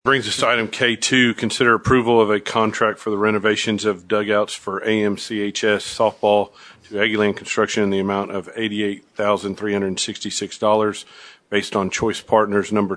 Brings us to item K2, consider approval of a contract for the renovations of dugouts for AMCHS softball to Aggieland Construction in the amount of $88,366 based on Choice Partners number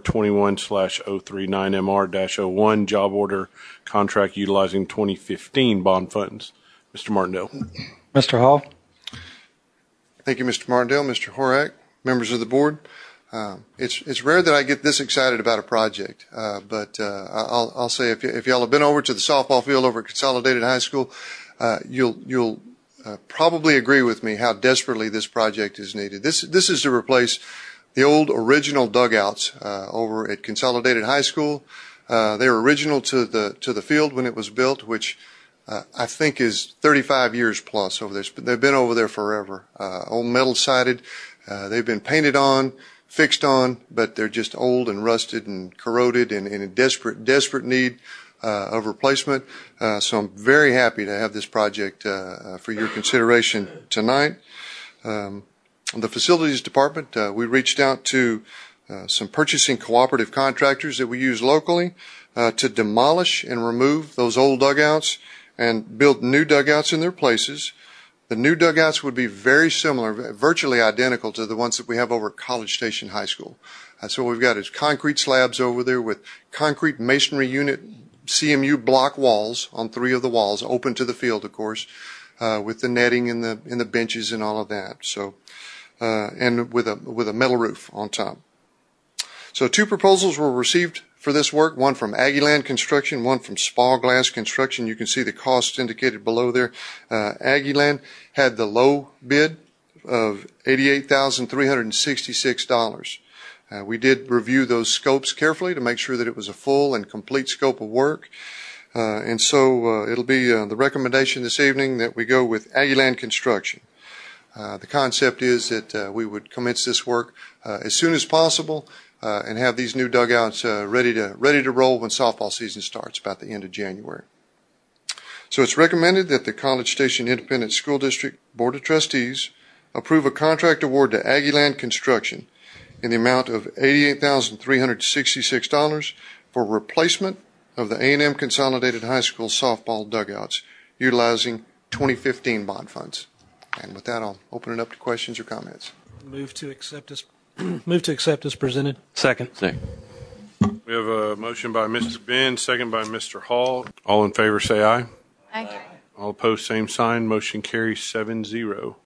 21/039MR-01 job order contract utilizing 2015 bond funds. Mr. Martindale. Mr. Hall. Thank you, Mr. Martindale, Mr. Horak, members of the board. It's rare that I get this excited about a project, but I'll say if y'all have been over to the softball field over at Consolidated High School, you'll probably agree with me how desperately this project is needed. This is to replace the old original dugouts over at Consolidated High School. They were original to the field when it was built, which I think is 35 years plus over there. They've been over there forever. Old metal sided. They've been painted on, fixed on, but they're just old and rusted and corroded and in desperate need of replacement. So I'm very happy to have this project for your consideration tonight. The facilities department, we reached out to some purchasing cooperative contractors that we use locally to demolish and remove those old dugouts and build new dugouts in their places. The new dugouts would be very similar, virtually identical to the ones that we have over at College Station High School. So what we've got is concrete slabs over there with concrete masonry unit CMU block walls on 3 of the walls, open to the field, of course, with the netting and the benches and all of that. So, and with a metal roof on top. So 2 proposals were received for this work, one from Aggieland Construction, one from Spall Glass Construction. You can see the costs indicated below there. Aggieland had the low bid of $88,366. We did review those scopes carefully to make sure that it was a full and complete scope of work. And so it'll be the recommendation this evening that we go with Aggieland Construction. The concept is that we would commence this work as soon as possible and have these new dugouts ready to roll when softball season starts, about the end of January. So it's recommended that the College Station Independent School District Board of Trustees approve a contract award to Aggieland Construction in the amount of $88,366 for replacement of the A&M Consolidated High School softball dugouts utilizing 2015 bond funds. And with that, I'll open it up to questions or comments. Move to accept as presented. Second. We have a motion by Mr. Ben, second by Mr. Hall. All in favor say aye. Aye. All opposed, same sign. Motion carries 7-0.